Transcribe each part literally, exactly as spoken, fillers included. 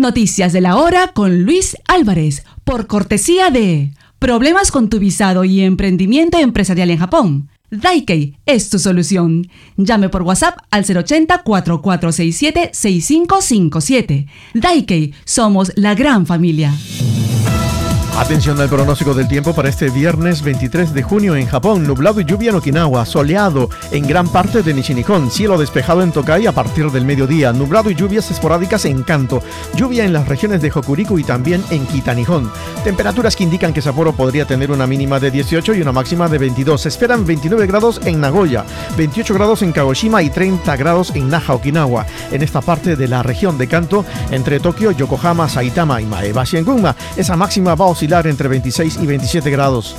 Noticias de la hora con Luis Álvarez, por cortesía de Problemas con tu visado y emprendimiento empresarial en Japón. Daikei es tu solución. Llame por WhatsApp al cero ochenta, cuatro cuatro seis siete, seis cinco cinco siete. Daikei, somos la gran familia. Atención al pronóstico del tiempo para este viernes veintitrés de junio en Japón. Nublado y lluvia en Okinawa, soleado en gran parte de Nishi-Nihon, cielo despejado en Tokai a partir del mediodía, nublado y lluvias esporádicas en Kanto, lluvia en las regiones de Hokuriku y también en Kita-Nihon. Temperaturas que indican que Sapporo podría tener una mínima de dieciocho y una máxima de veintidós. Se esperan veintinueve grados en Nagoya, veintiocho grados en Kagoshima y treinta grados en Naha, Okinawa. En esta parte de la región de Kanto, entre Tokio, Yokohama, Saitama y Maebashi en Gunma, esa máxima va a oscilar entre veintiséis y veintisiete grados.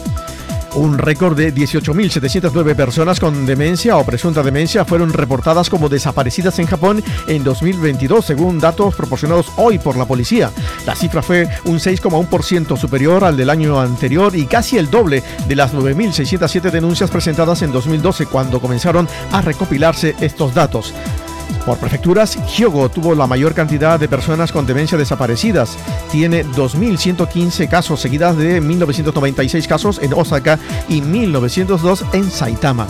Un récord de dieciocho mil setecientas nueve personas con demencia o presunta demencia fueron reportadas como desaparecidas en Japón en dos mil veintidós, según datos proporcionados hoy por la policía. La cifra fue un seis coma uno por ciento superior al del año anterior y casi el doble de las nueve mil seiscientas siete denuncias presentadas en dos mil doce, cuando comenzaron a recopilarse estos datos. Por prefecturas, Hyogo tuvo la mayor cantidad de personas con demencia desaparecidas. Tiene dos mil ciento quince casos, seguidas de mil novecientos noventa y seis casos en Osaka y mil novecientos dos en Saitama.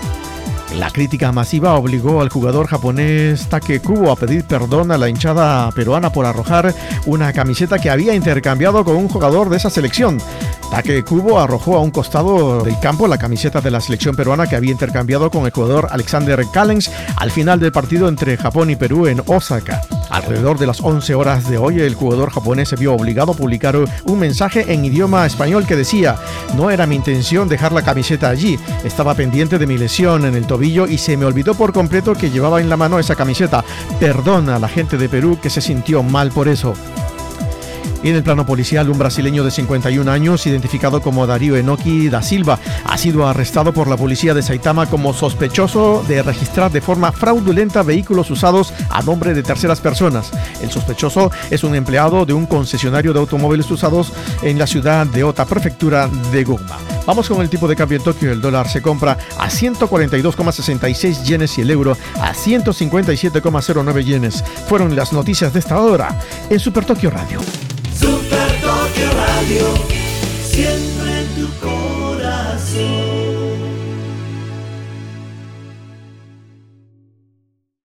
La crítica masiva obligó al jugador japonés Take Kubo a pedir perdón a la hinchada peruana por arrojar una camiseta que había intercambiado con un jugador de esa selección. Take Kubo arrojó a un costado del campo la camiseta de la selección peruana que había intercambiado con el jugador Alexander Callens al final del partido entre Japón y Perú en Osaka. Alrededor de las once horas de hoy, el jugador japonés se vio obligado a publicar un mensaje en idioma español que decía: "No era mi intención dejar la camiseta allí, estaba pendiente de mi lesión en el tobillo y se me olvidó por completo que llevaba en la mano esa camiseta. Perdona a la gente de Perú que se sintió mal por eso". Y en el plano policial, un brasileño de cincuenta y un años, identificado como Darío Enoki da Silva, ha sido arrestado por la policía de Saitama como sospechoso de registrar de forma fraudulenta vehículos usados a nombre de terceras personas. El sospechoso es un empleado de un concesionario de automóviles usados en la ciudad de Ota, prefectura de Gunma. Vamos con el tipo de cambio en Tokio. El dólar se compra a ciento cuarenta y dos coma sesenta y seis yenes y el euro a ciento cincuenta y siete coma cero nueve yenes. Fueron las noticias de esta hora en Super Tokio Radio. Super Tokio Radio, siempre en tu corazón.